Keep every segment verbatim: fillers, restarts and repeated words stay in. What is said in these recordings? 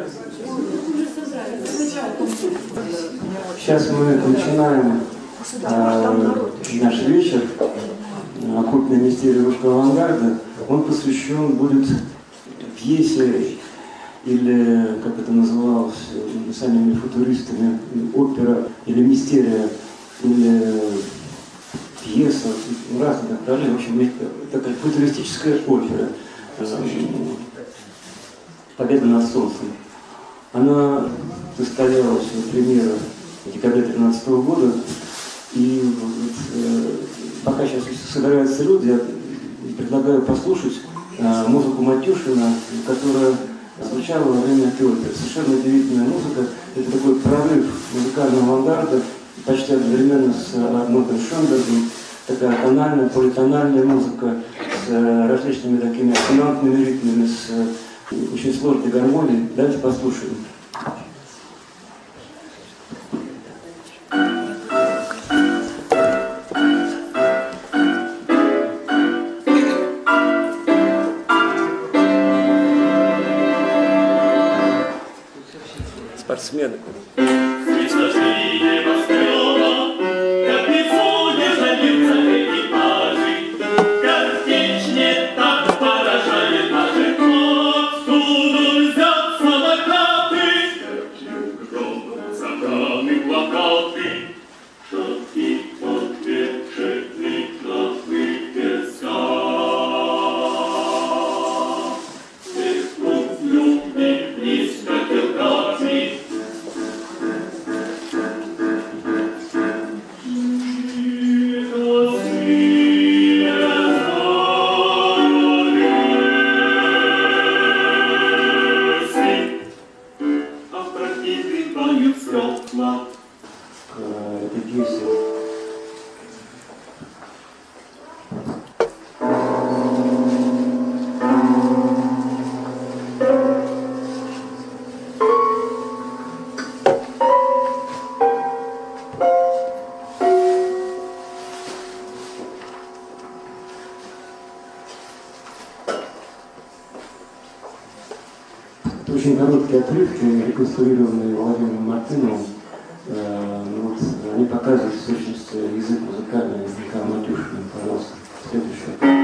Сейчас мы начинаем э, наш вечер «Оккультная мистерия русского авангарда». Он посвящен будет пьесе, или, как это называлось самими футуристами, опера, или мистерия, или пьеса, разные направления. В общем, это такая футуристическая опера «Победа над солнцем». Она состоялась в премьере в декабре две тысячи тринадцатого года. И вот, э, пока сейчас собираются люди, я предлагаю послушать э, музыку Матюшина, которая звучала во время этой оперы. Совершенно удивительная музыка. Это такой прорыв музыкального авангарда, почти одновременно с Арнольдом Шонбергом. Такая тональная, политональная музыка с э, различными такими ассонантными ритмами, с э, очень сложной гармонией. Давайте послушаем. Спортсмены. Очень короткие отрывки, реконструированные Владимиром Мартыновым. Э, вот, они показывают в сущности язык музыкальный языка Матюшина. Пожалуйста, следующее.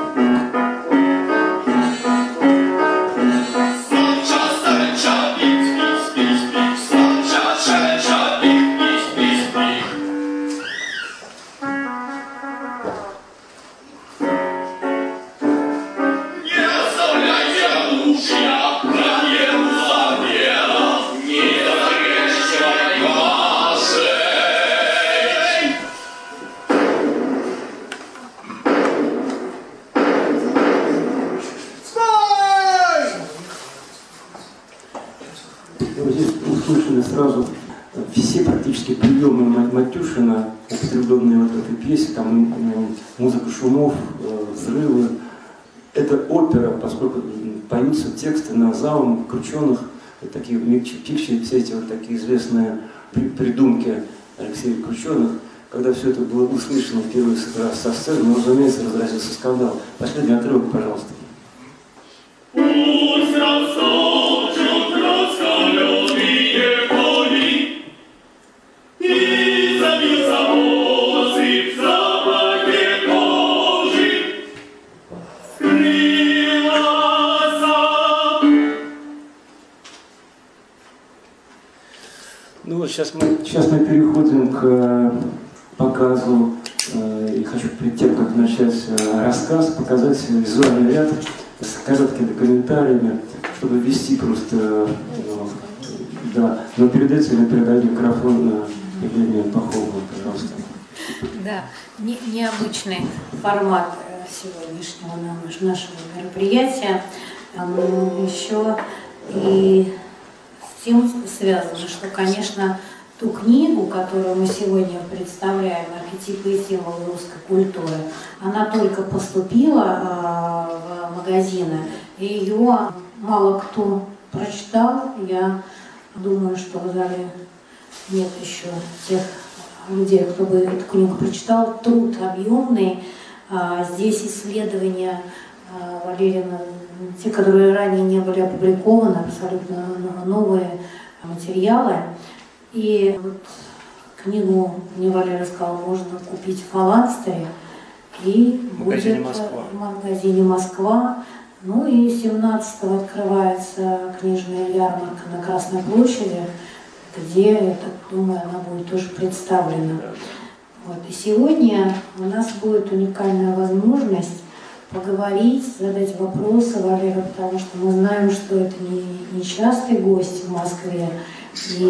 Сразу все практически приемы Матюшина, употребленные вот в этой пьесе, там музыка шумов, взрывы. Это опера, поскольку поются тексты на залом, крученых, такие микчи, все эти вот такие известные придумки Алексея Крученых. Когда все это было услышано первый раз со сцены, ну, разумеется, разразился скандал. Последний отрывок, пожалуйста. Ну вот сейчас мы, сейчас мы переходим к показу, э, и хочу перед тем, как начать э, рассказ, показать визуальный ряд с короткими комментариями, чтобы ввести просто, э, да. Но перед этим я передаю микрофон на Елене Пахову, пожалуйста. Да, не, необычный формат сегодняшнего нашего мероприятия. Еще и с тем связано, что, конечно, ту книгу, которую мы сегодня представляем, «Архетипы и символы русской культуры», она только поступила в магазины, и ее мало кто прочитал. Я думаю, что в зале нет еще тех людей, кто бы эту книгу прочитал. Труд объемный. Здесь исследования Валерина, те, которые ранее не были опубликованы, абсолютно новые материалы. И вот книгу мне Валера сказал, можно купить в Фаланстере, и в магазине будет Москва. в магазине Москва. Ну и семнадцатого открывается книжная ярмарка на Красной площади, где, я так думаю, она будет тоже представлена. Вот. И сегодня у нас будет уникальная возможность поговорить, задать вопросы Валеру, потому что мы знаем, что это не, не частый гость в Москве. И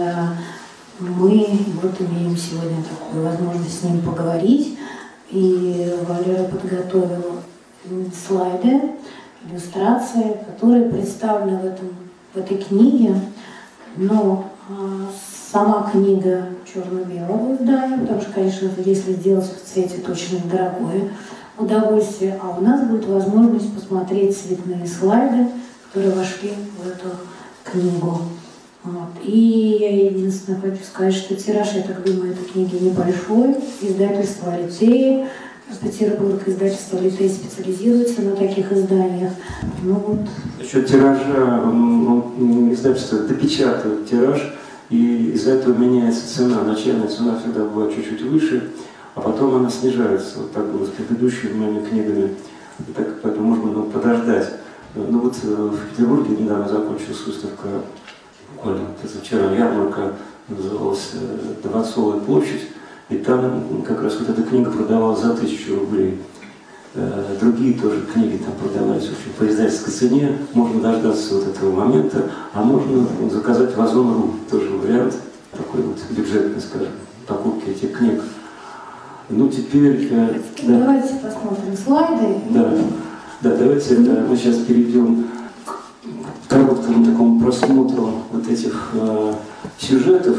мы вот имеем сегодня такую возможность с ним поговорить. И Валера подготовил слайды, иллюстрации, которые представлены в, этом, в этой книге. Но а, сама книга черно-белого издания, потому что, конечно, если сделать в цвете, то очень дорогое удовольствие. А у нас будет возможность посмотреть цветные слайды, которые вошли в эту книгу. Вот. И я единственное хочу сказать, что тираж, я так думаю, этой книги небольшой. Издательство «Алитеи», Петербург, издательство «Алитеи» специализируется на таких изданиях. Ну, вот. Насчет тиража, ну, издательство допечатывает тираж, и из-за этого меняется цена. Начальная цена всегда была чуть-чуть выше, а потом она снижается. Вот так было с предыдущими моими книгами. И так, поэтому можно ну, подождать. Ну вот в Петербурге недавно закончилась выставка, буквально позавчера, ярмарка, называлась «Дворцовая площадь», и там как раз вот эта книга продавалась за тысячу рублей. Другие тоже книги там продавались очень по издательской цене, можно дождаться вот этого момента, а можно заказать в Озон.ру, тоже вариант такой вот бюджетный, скажем, покупки этих книг. Ну теперь... Давайте да. посмотрим слайды. Да, да давайте да, мы сейчас перейдем к короткому такому просмотру вот этих э, сюжетов.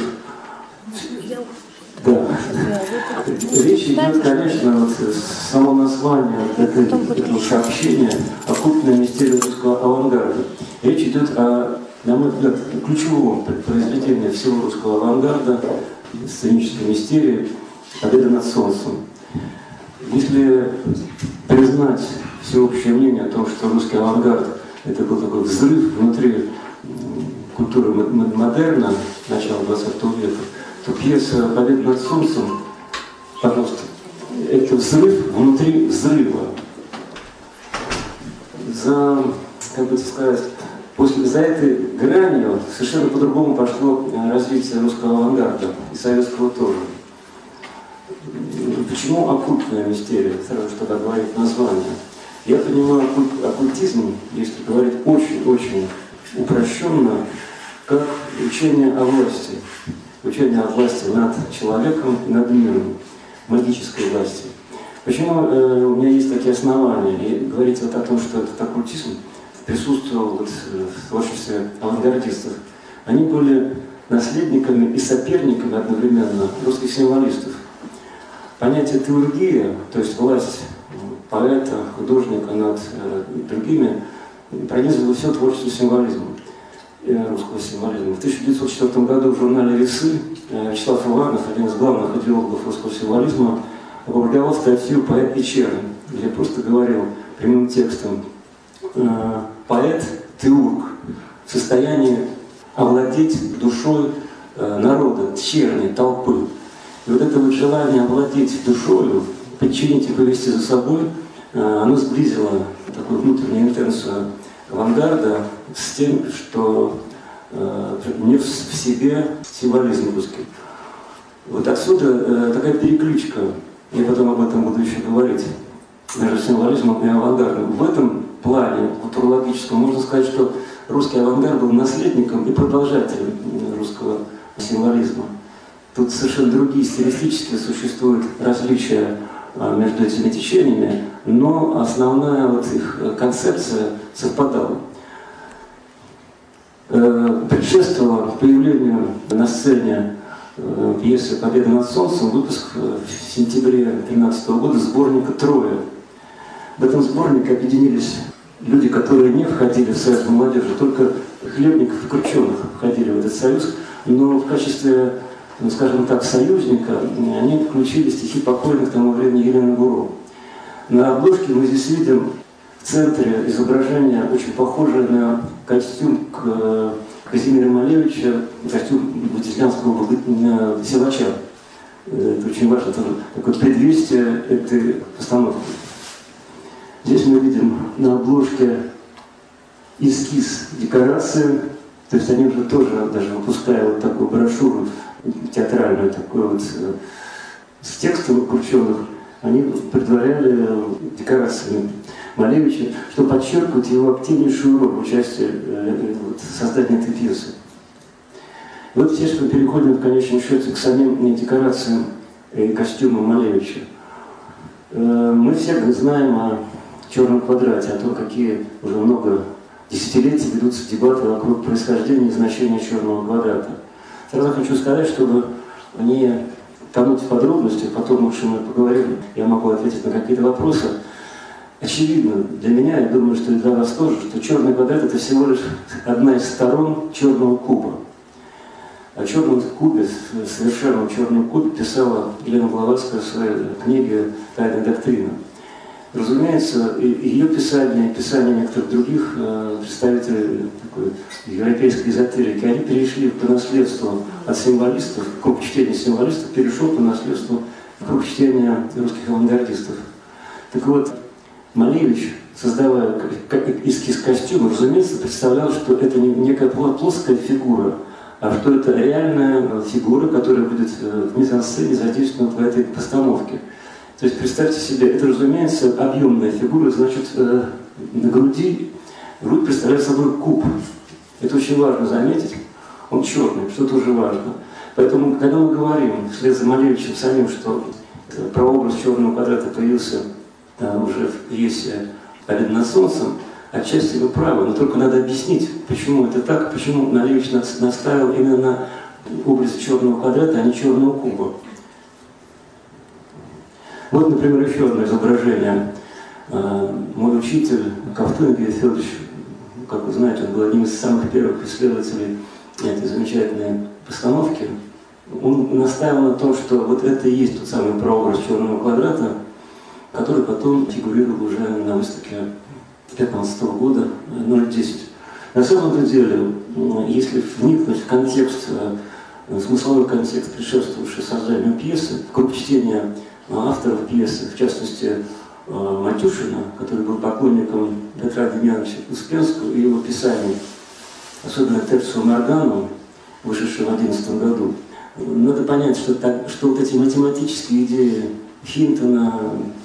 Да. Речь идет, конечно, вот с самого названия этого, этого сообщения «Оккультная мистерия русского авангарда». Речь идет о, на мой взгляд, ключевом произведении всего русского авангарда, сценической мистерии «Победа над солнцем». Если признать всеобщее мнение о том, что русский авангард – это был такой взрыв внутри культуры модерна начала двадцатого века, то пьеса «Победа над солнцем», пожалуйста, это взрыв внутри взрыва. За, как бы сказать, после, за этой гранью совершенно по-другому пошло развитие русского авангарда и советского тоже. Почему оккультная мистерия? Сразу что говорит название. Я понимаю оккультизм, если говорить очень-очень упрощенно, как учение о власти. Учение о власти над человеком и над миром, магической власти. Почему э, у меня есть такие основания? И говорить вот о том, что этот оккультизм присутствовал вот в творчестве авангардистов. Они были наследниками и соперниками одновременно русских символистов. Понятие теургия, то есть власть поэта, художника над э, другими, пронизывало все творчество символизма. Русского символизма. В тысяча девятьсот четвёртом году в журнале «Весы» Вячеслав Иванов, один из главных идеологов русского символизма, опубликовал статью «Поэт Печерный», где просто говорил прямым текстом: «Поэт теург в состоянии овладеть душой народа, черной толпы». И вот это вот желание овладеть душою, подчинить и повести за собой, оно сблизило такую внутреннюю интенцию авангарда с тем, что э, не в, в себе символизм русский. Вот отсюда э, такая перекличка, я потом об этом буду еще говорить, между символизмом и авангардом. В этом плане культурологическом можно сказать, что русский авангард был наследником и продолжателем русского символизма. Тут совершенно другие стилистические существуют различия между этими течениями, но основная вот их концепция совпадала. Предшествовало появлению на сцене пьесы «Победа над солнцем» выпуск в сентябре две тысячи тринадцатого года сборника «Трое». В этом сборнике объединились люди, которые не входили в союз молодежи, только хлебников и крученых входили в этот союз, но в качестве, ну, скажем так, союзника они включили стихи покойных к тому времени Елены Гуро. На обложке мы здесь видим в центре изображение очень похожее на костюм к Казимира Малевича, костюм Владиславского силача. Это очень важно, тоже такое предвестие этой постановки. Здесь мы видим на обложке эскиз декорации, то есть они уже тоже, даже выпуская вот такую брошюру театральную, такую вот с текстом крученных, они предваряли декорациями Малевича, что подчеркивает его активнейшую роль в участии в создании этой пьесы. И вот здесь мы переходим в конечном счете к самим декорациям и костюмам Малевича. Мы все знаем о «Черном квадрате», о том, какие уже много десятилетий ведутся дебаты вокруг происхождения и значения «Черного квадрата». Сразу хочу сказать, чтобы не тонуть в подробностях, потом лучше мы поговорим, я могу ответить на какие-то вопросы. Очевидно для меня, я думаю, что и для вас тоже, что «Черный квадрат» — это всего лишь одна из сторон черного куба. О черном кубе, совершенном черном кубе, писала Елена Блаватская в своей книге «Тайная доктрина». Разумеется, и ее писание, и писание некоторых других э, представителей такой европейской эзотерики, они перешли по наследству от символистов, круг чтения символистов перешел по наследству в круг чтения русских авангардистов. Так вот, Малевич, создавая эскиз костюма, разумеется, представлял, что это не некая плоская фигура, а что это реальная фигура, которая будет в мизансцене задействована в этой постановке. То есть представьте себе, это, разумеется, объемная фигура, значит, э, на груди, грудь представляет собой куб. Это очень важно заметить. Он черный, что тоже важно. Поэтому, когда мы говорим, вслед за Малевичем самим, что прообраз черного квадрата появился э, уже в пьесе «Победа над солнцем», отчасти вы правы, но только надо объяснить, почему это так, почему Малевич наставил именно на образе черного квадрата, а не черного куба. Вот, например, еще одно изображение. Мой учитель Ковтун Игорь Федорович, как вы знаете, он был одним из самых первых исследователей этой замечательной постановки. Он настаивал на том, что вот это и есть тот самый прообраз черного квадрата, который потом фигурировал уже на выставке две тысячи пятнадцатого года ноль десять. На самом деле, если вникнуть в контекст, смысловой контекст, предшествовавший созданию пьесы, в круг чтения авторов пьесы, в частности Матюшина, который был поклонником Петра Демьяновича Успенского и его писаний, особенно Терцио Моргану, вышедшего в одиннадцатом году, надо понять, что, так, что вот эти математические идеи Хинтона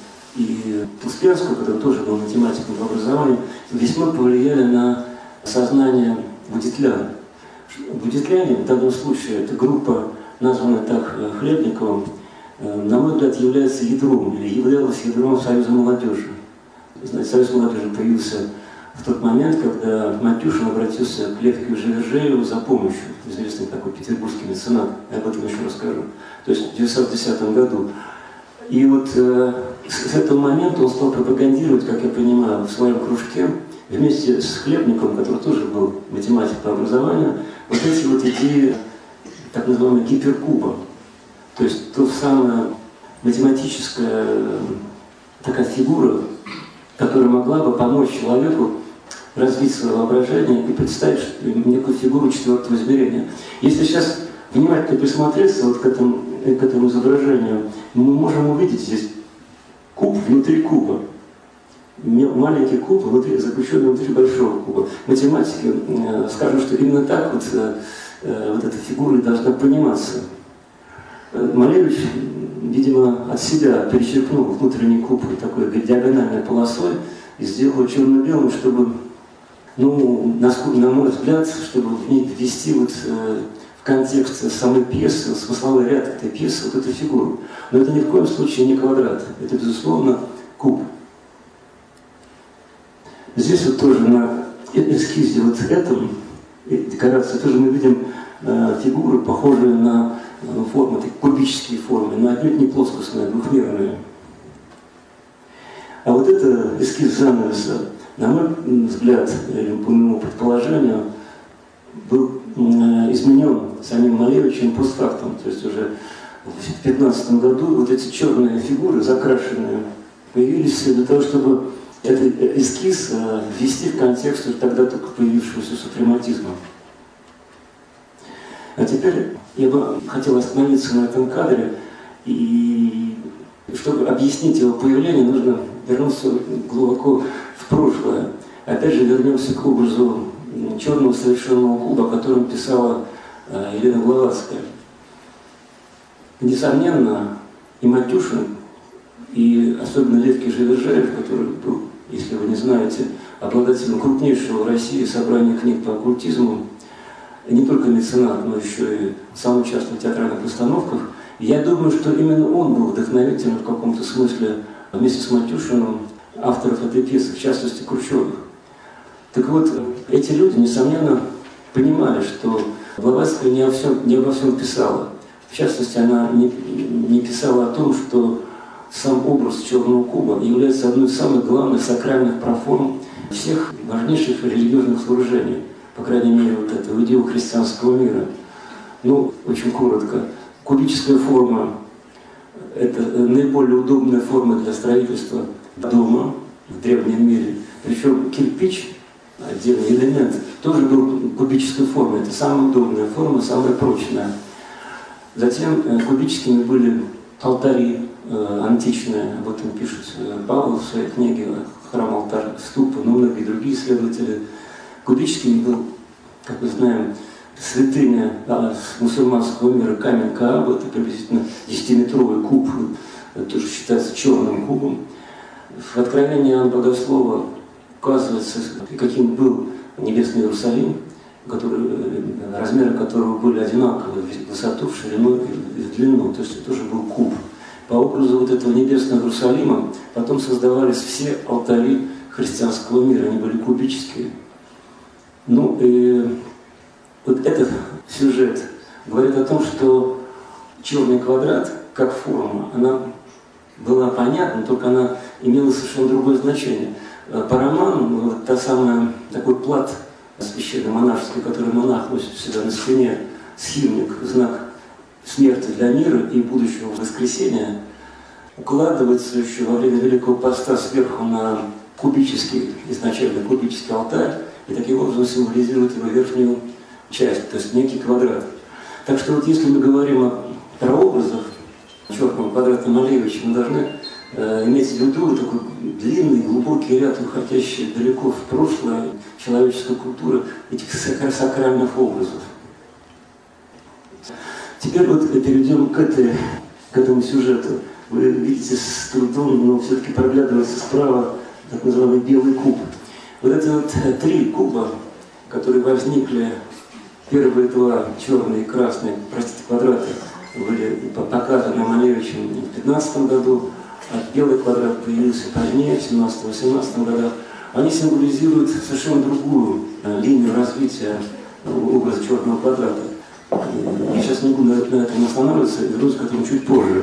и Успенского, который тоже был математиком по образованию, весьма повлияли на сознание будетлян. Будетляне в данном случае это группа, названная так Хлебниковым, на мой взгляд, является ядром, или являлась ядром Союза молодежи. Знаете, Союз молодежи появился в тот момент, когда Матюшин обратился к Левке Живержееву за помощью, известный такой петербургский меценат, я об этом еще расскажу, то есть в девятьсот десятом году. И вот э, с этого момента он стал пропагандировать, как я понимаю, в своем кружке, вместе с Хлебником, который тоже был математик по образованию, вот эти вот идеи так называемого гиперкуба. То есть то самая математическая такая фигура, которая могла бы помочь человеку развить свое воображение и представить некую фигуру четвертого измерения. Если сейчас внимательно присмотреться вот к этому, к этому изображению, мы можем увидеть здесь куб внутри куба. Маленький куб, внутри, заключенный внутри большого куба. Математики э, скажут, что именно так вот, э, вот эта фигура должна пониматься. Малевич, видимо, от себя перечеркнул внутренний куб такой диагональной полосой и сделал его черно-белым, чтобы, ну, на, на мой взгляд, чтобы ввести вот, э, в контекст самой пьесы, смысловой ряд этой пьесы, вот эту фигуру. Но это ни в коем случае не квадрат, это, безусловно, куб. Здесь вот тоже на эскизе вот этом, декорации, тоже мы видим э, фигуры, похожие на формы, такие кубические формы, но отнюдь не плоскостные, двухмерные. А вот это эскиз занавеса, на мой взгляд, или по моему предположению, был изменен самим Малевичем постфактум. То есть уже в две тысячи пятнадцатом году вот эти черные фигуры, закрашенные, появились для того, чтобы этот эскиз ввести в контекст тогда только появившегося супрематизма. А теперь я бы хотел остановиться на этом кадре, и чтобы объяснить его появление, нужно вернуться глубоко в прошлое. Опять же вернемся к образу черного совершенного куба, о котором писала Елена Блаватская. Несомненно, и Матюшин, и особенно Лев Кижевержаев, который был, если вы не знаете, обладателем крупнейшего в России собрания книг по оккультизму, не только меценат, но еще и сам участвовал в театральных постановках. Я думаю, что именно он был вдохновителем в каком-то смысле вместе с Матюшиным авторов этой пьесы, в частности Курчевых. Так вот, эти люди, несомненно, понимали, что Блаватская не, всем, не обо всем писала. В частности, она не, не писала о том, что сам образ черного куба является одной из самых главных сакральных проформ всех важнейших религиозных служений, по крайней мере, вот этого идею христианского мира. Ну, очень коротко. Кубическая форма – это наиболее удобная форма для строительства дома в древнем мире. Причем кирпич, отдельный элемент, тоже был кубической формы. Это самая удобная форма, самая прочная. Затем кубическими были алтари э, античные, об этом пишет Павел в своей книге «Храм, алтарь, ступа», но многие другие исследователи. Кубическими был, как мы знаем, святыня да, мусульманского мира камень Кааба, это приблизительно десятиметровый куб, это тоже считается черным кубом. В Откровении Иоанна Богослова указывается, каким был небесный Иерусалим, который, размеры которого были одинаковые в высоту, в ширину и в длину, то есть это тоже был куб. По образу вот этого небесного Иерусалима потом создавались все алтари христианского мира, они были кубические. Ну и вот этот сюжет говорит о том, что черный квадрат, как форма, она была понятна, только она имела совершенно другое значение. Параман, вот та самая, такой плат священно-монашеский, который монах носит у себя на спине, схимник, знак смерти для мира и будущего воскресения, укладывается еще во время Великого Поста сверху на кубический, изначально кубический алтарь, и таким образом символизирует его верхнюю часть, то есть некий квадрат. Так что вот если мы говорим о прообразах черного квадрата Малевича, мы должны э, иметь в виду такой длинный, глубокий ряд, уходящий далеко в прошлое человеческой культуры этих сакральных образов. Теперь вот перейдем к, этой, к этому сюжету. Вы видите с трудом, но все-таки проглядывается справа так называемый белый куб. Вот это вот три куба, которые возникли, первые два, черные и красные, простите, квадраты, были показаны Малевичем в две тысячи пятнадцатом году, а белый квадрат появился позднее, в семнадцатом-восемнадцатом годах. Они символизируют совершенно другую линию развития образа черного квадрата. Я сейчас не буду на этом останавливаться, вернусь к этому чуть позже.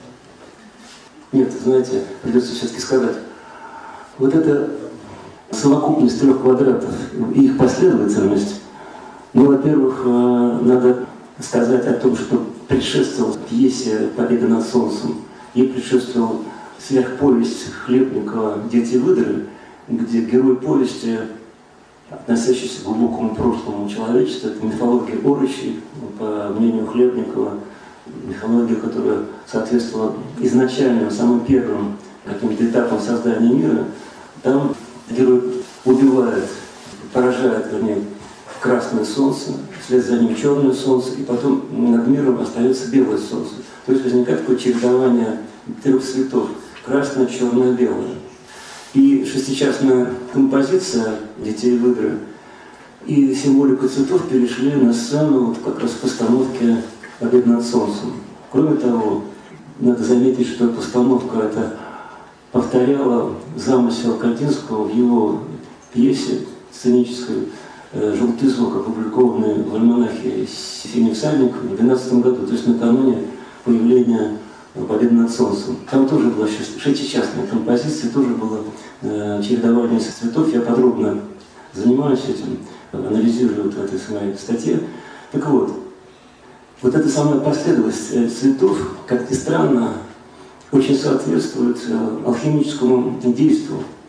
Нет, знаете, придется все-таки сказать. Вот эта совокупность трех квадратов и их последовательность, ну, во-первых, надо сказать о том, что предшествовал пьесе «Победа над солнцем». Ей предшествовал сверхповесть Хлебникова «Дети выдры», где герой повести, относящийся к глубокому прошлому человечества, это мифология Орочи, по мнению Хлебникова, мифология, которая соответствовала изначальным, самым первым каким-то этапам создания мира. Там герой убивает, поражает, вернее, красное солнце, вслед за ним черное солнце, и потом над миром остается белое солнце. То есть возникает такое чередование трех цветов – красное, черное, белое. И шестичастная композиция «Детей выдры» и символика цветов перешли на сцену вот как раз в постановке «Победа над солнцем». Кроме того, надо заметить, что постановка эта повторяла замысел Кандинского в его пьесе сценической «Желтый звук», опубликованной в альманахе «Синий всадник» в две тысячи двенадцатом году, то есть накануне появления «Победы над солнцем». Там тоже была шестичастная композиция, тоже было э, чередование цветов. Я подробно занимаюсь этим, анализирую вот в этой своей статье. Так вот, вот эта самая последовательность цветов, как ни странно, очень соответствует алхимическому действию.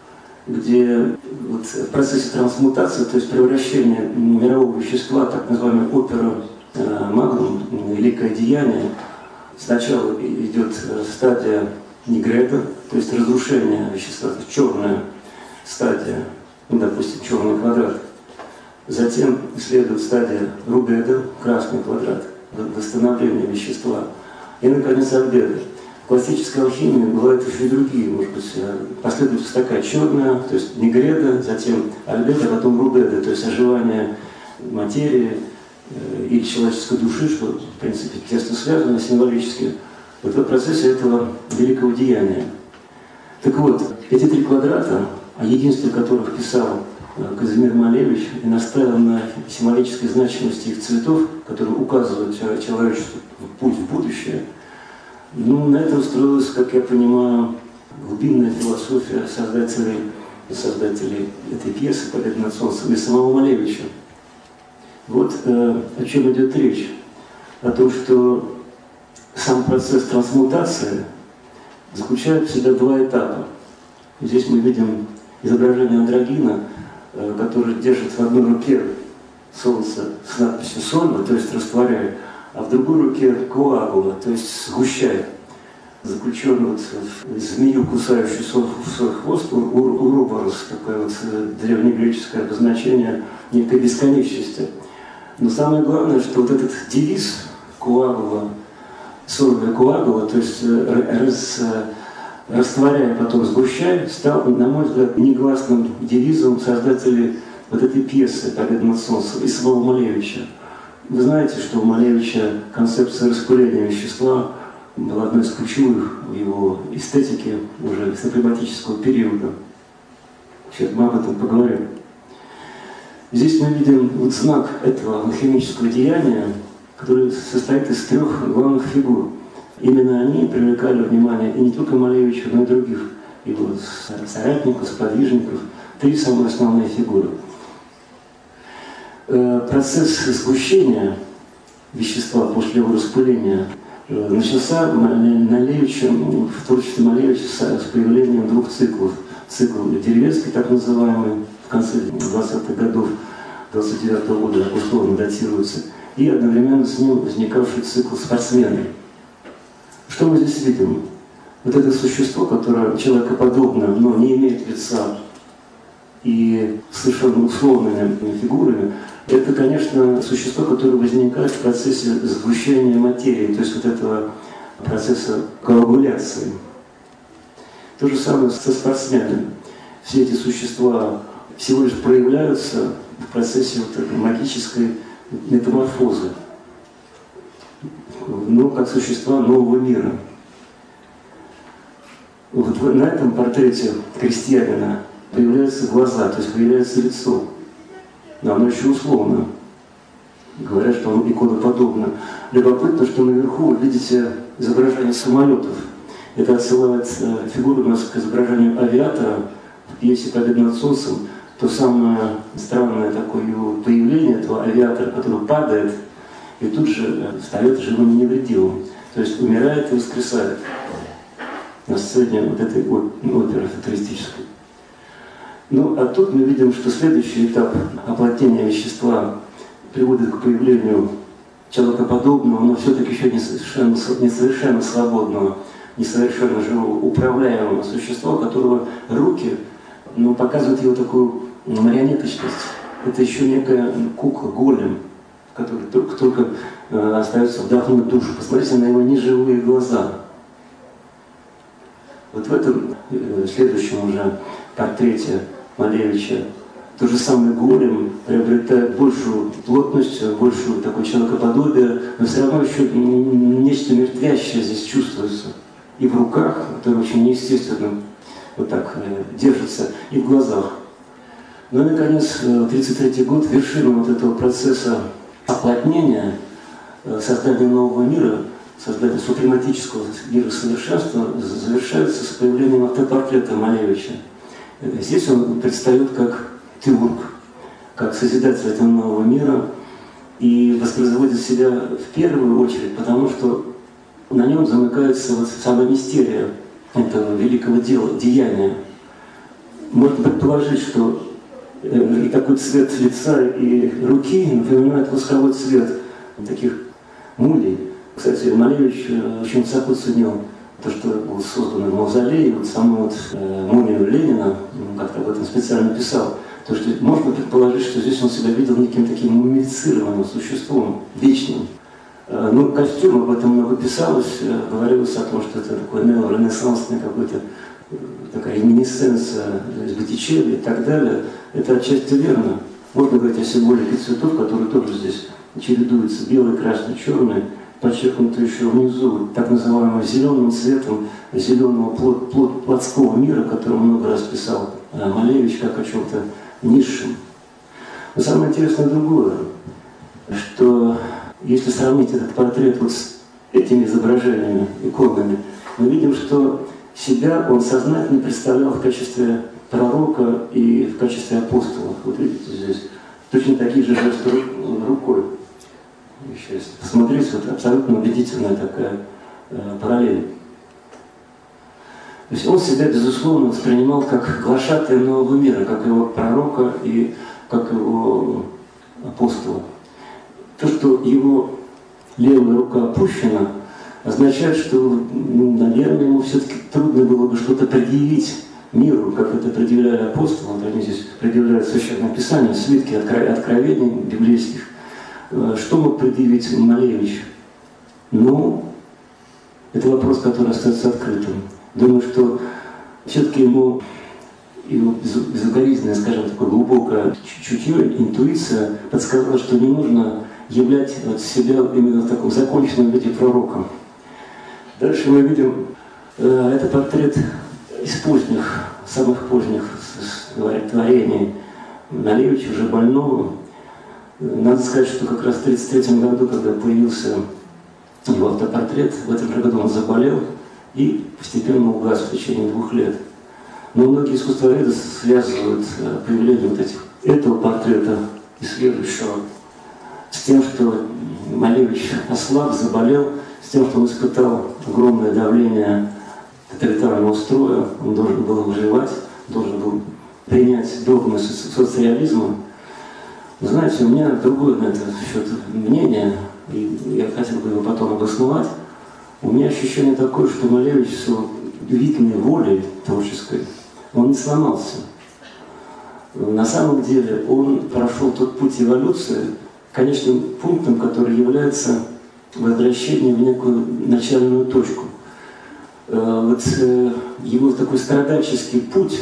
где вот в процессе трансмутации, то есть превращения мирового вещества, так называемый опера магнум, великое деяние, сначала идет стадия нигреда, то есть разрушение вещества, то есть черная стадия, ну, допустим, черный квадрат. Затем следует стадия рубеда, красный квадрат, восстановление вещества. И, наконец, альбедо. В классической алхимии бывают еще и другие, может быть, последовательность такая: черная, то есть нигреда, затем альбедо, а потом рубеда, то есть оживание материи э, или человеческой души, что, в принципе, тесно связано символически, вот в процессе этого великого деяния. Так вот, эти три квадрата, о единстве которых писал Казимир Малевич и наставил на символической значимости их цветов, которые указывают человечеству путь в будущее, ну, на этом строилась, как я понимаю, глубинная философия создателей, создателей этой пьесы «Победа над солнцем» и самого Малевича. Вот э, о чем идет речь. О том, что сам процесс трансмутации заключает в себе два этапа. Здесь мы видим изображение андрогина, э, который держит в одной руке солнце с надписью «Сольва», то есть «растворяет», а в другой руке коагула, то есть сгущает. Заключен вот в змею, кусающую в свой хвост, уроборос, такое вот древнегреческое обозначение некой бесконечности. Но самое главное, что вот этот девиз коагула, сольва коагула, то есть раз, растворяя, потом сгущая, стал, на мой взгляд, негласным девизом создателей вот этой пьесы «Победа над солнцем» и самого Малевича. Вы знаете, что у Малевича концепция распыления вещества была одной из ключевых в его эстетике уже с акробатического периода. Сейчас мы об этом поговорим. Здесь мы видим вот знак этого алхимического деяния, который состоит из трех главных фигур. Именно они привлекали внимание и не только Малевича, но и других его соратников, сподвижников. Три самые основные фигуры. Процесс сгущения вещества после его распыления начался Малевичем, в творчестве Малевича с появлением двух циклов. Цикл деревенский, так называемый, в конце двадцатых годов, двадцать девятого года условно датируется, и одновременно с ним возникавший цикл спортсмены. Что мы здесь видим? Вот это существо, которое человекоподобно, но не имеет лица и совершенно условными фигурами, это, конечно, существо, которое возникает в процессе сгущения материи, то есть вот этого процесса коагуляции. То же самое со спортсменами. Все эти существа всего лишь проявляются в процессе вот этой магической метаморфозы, но как существа нового мира. Вот на этом портрете крестьянина появляются глаза, то есть появляется лицо. Но оно еще условно. Говорят, что оно иконоподобно. Любопытно, что наверху вы видите изображение самолетов. Это отсылает фигуру у нас к изображению авиатора в пьесе «Победа над солнцем». То самое странное такое его появление этого авиатора, который падает и тут же встает живым и невредимым. То есть умирает и воскресает на сцене вот этой оперы футуристической. Ну, а тут мы видим, что следующий этап оплотнения вещества приводит к появлению человекоподобного, но все-таки еще не совершенно, не совершенно свободного, не совершенно живого, управляемого существа, у которого руки, ну, показывают его такую марионеточность. Это еще некая кукла, голем, в которой только, только э, остается вдохнуть душу. Посмотрите на его неживые глаза. Вот в этом э, следующем уже портрете Малевича то же самое голем приобретает большую плотность, большую такое человекоподобие, но все равно еще нечто мертвящее здесь чувствуется. И в руках, это очень неестественно, вот так держится, и в глазах. Ну и, наконец, тридцать третий год, вершина вот этого процесса оплотнения, создания нового мира, создания супрематического мира совершенства завершается с появлением автопортрета Малевича. Здесь он предстает как теург, как созидатель этого нового мира и воспроизводит себя в первую очередь, потому что на нем замыкается вот сама мистерия этого великого дела, деяния. можно предположить, что э, такой цвет лица и руки напоминает восковой цвет таких мулей. Кстати, Малевич очень высоко ценил то, что был создан мавзолей, вот саму вот, э, мумию Ленина, как-то об этом специально писал, то, что можно предположить, что здесь он себя видел неким таким мумифицированным существом, вечным. Э, ну, костюм, об этом много писалось, э, говорилось о том, что это такой неоренессансный какой-то, э, такая реминисценция из Боттичелли и так далее. Это отчасти верно. Можно говорить о символике цветов, которые тоже здесь чередуются, белый, красный, черный, подчеркнуто еще внизу так называемым зеленым цветом зеленого плод, плод, плотского мира, который много раз писал Малевич, как о чем-то низшем. Но самое интересное другое, что если сравнить этот портрет вот с этими изображениями, иконами, мы видим, что себя он сознательно представлял в качестве пророка и в качестве апостола. Вот видите здесь точно такие же жесты рукой. Еще если посмотреть, вот абсолютно убедительная такая э, параллель. То есть он себя, безусловно, воспринимал как глашатая нового мира, как его пророка и как его апостола. То, что его левая рука опущена, означает, что, ну, наверное, ему все-таки трудно было бы что-то предъявить миру, как это предъявляли апостолы. Вот они здесь предъявляют Священное Писание, свитки откровений библейских. Что мог предъявить Малевич? Ну, это вопрос, который остается открытым. Думаю, что все-таки ему его безукоризненное, скажем, такое глубокое чутье, интуиция подсказала, что не нужно являть вот себя именно в таком законченном виде пророка. Дальше мы видим, э, это портрет из поздних, самых поздних творений Малевича, уже больного. Надо сказать, что как раз в тысяча девятьсот тридцать третьем году, когда появился его автопортрет, в этом же году он заболел и постепенно угас в течение двух лет. Но многие искусствоведы связывают появление вот этих, этого портрета и следующего с тем, что Малевич ослаб, заболел, с тем, что он испытал огромное давление тоталитарного строя, он должен был выживать, должен был принять догмы социализма. Знаете, у меня другое на этот счет мнение, и я хотел бы его потом обосновать. У меня ощущение такое, что Малевич с его удивительной волей творческой, он не сломался. На самом деле он прошел тот путь эволюции, конечным пунктом, который является возвращением в некую начальную точку. Вот его такой страдальческий путь,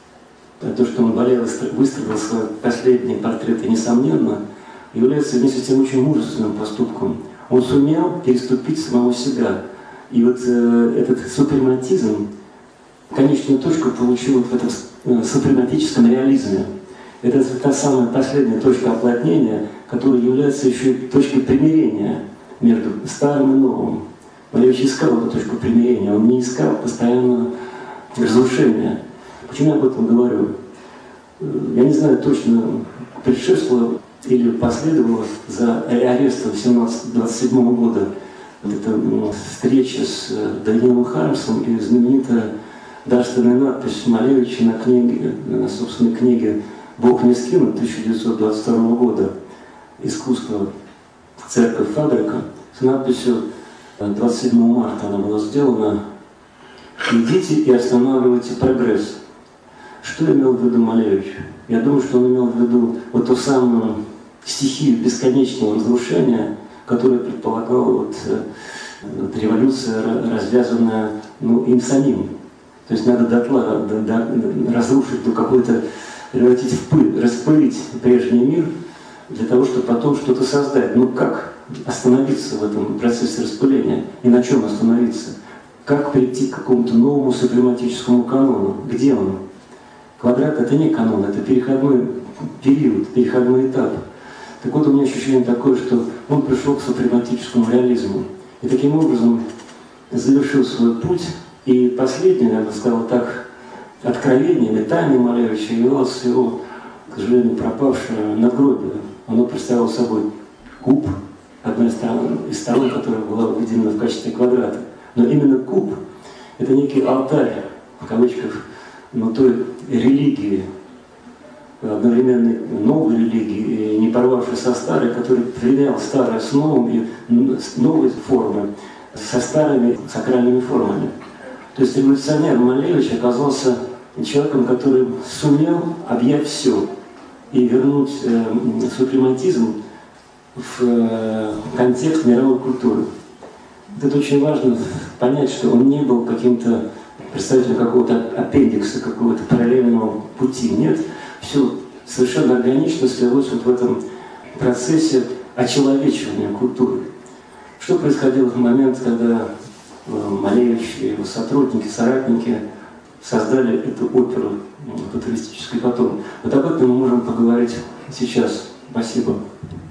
то, что он болел, выставил свои последние портреты, несомненно, является вместе с тем очень мужественным поступком. Он сумел переступить самого себя. И вот э, этот супрематизм, конечную точку получил вот в этом э, супрематическом реализме. Это та самая последняя точка оплотнения, которая является еще и точкой примирения между старым и новым. Малевич искал эту точку примирения, он не искал постоянно разрушения. Почему я об этом говорю? Я не знаю точно, предшествовало или последовало за арестом семнадцатого двадцать седьмого года это встреча с Даниилом Хармсом и знаменитая дарственная надпись Малевича на книге, на собственной книге «Бог не скинут» тысяча девятьсот двадцать второго года, искусство «Церковь Фабрика», с надписью двадцать седьмого марта она была сделана: «Идите и останавливайте прогресс». Что имел в виду Малевич? Я думаю, что он имел в виду вот ту самую стихию бесконечного разрушения, которая предполагала вот, вот революция, развязанная, ну, им самим. То есть надо дотла, до, до, разрушить, до какой-то, превратить в пыль, распылить прежний мир для того, чтобы потом что-то создать. Ну как остановиться в этом процессе распыления? И на чем остановиться? Как прийти к какому-то новому супрематическому канону? Где он? Квадрат — это не канон, это переходной период, переходной этап. Так вот, у меня ощущение такое, что он пришел к супрематическому реализму. И таким образом завершил свой путь. И последнее, я бы сказал так, откровение, метание Малевича явилось его, к сожалению, пропавшее надгробие. Оно представляло собой куб, одна из сторон, которая была выделена в качестве квадрата. Но именно куб — это некий алтарь, в кавычках, но той религии, одновременно новой религии, не порвавшись со старой, которая применяла старое с новым и с новой формы, со старыми сакральными формами. То есть революционер Малевич оказался человеком, который сумел объять все и вернуть э, супрематизм в э, контекст мировой культуры. Это очень важно понять, что он не был каким-то представителем какого-то аппендикса, какого-то параллельного пути. Нет, все совершенно органично слилось вот в этом процессе очеловечивания культуры. Что происходило в момент, когда Малевич и его сотрудники, соратники создали эту оперу футуристическую потом? Вот об этом мы можем поговорить сейчас. Спасибо.